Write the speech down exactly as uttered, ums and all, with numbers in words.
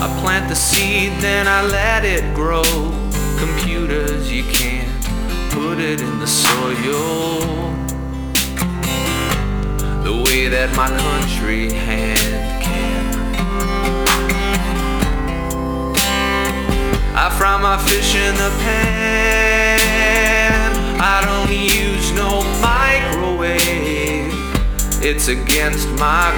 I plant the seed, then I let it grow. Computers, you can't put it in the soil the way that my country hand can. I fry my fish in the pan. I don't use no microwave. It's against my